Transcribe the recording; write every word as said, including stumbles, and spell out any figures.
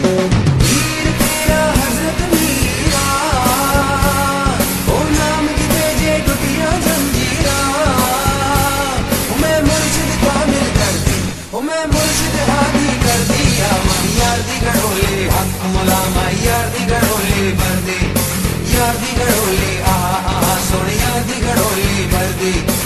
वीर तेरा हजरत मीरा, ओ नाम की तेजे टूटिया जंजीरा। ओ मैं मुर्शिद कामिल कर दी, ओ मैं मुर्शिद हादी कर दिया। माई यार दी गड़ोले हक मुला, माई यार दी गड़ोले भर दे, यार दी गड़ोले आहा आहा सोने यार दी गड़ोले भर दे।